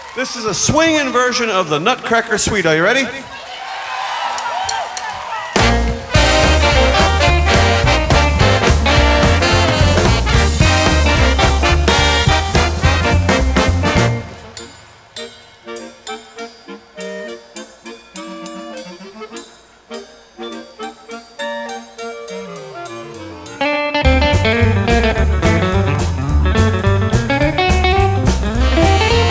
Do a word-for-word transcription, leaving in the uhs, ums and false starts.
This is a swinging version of the Nutcracker Suite. Are you ready?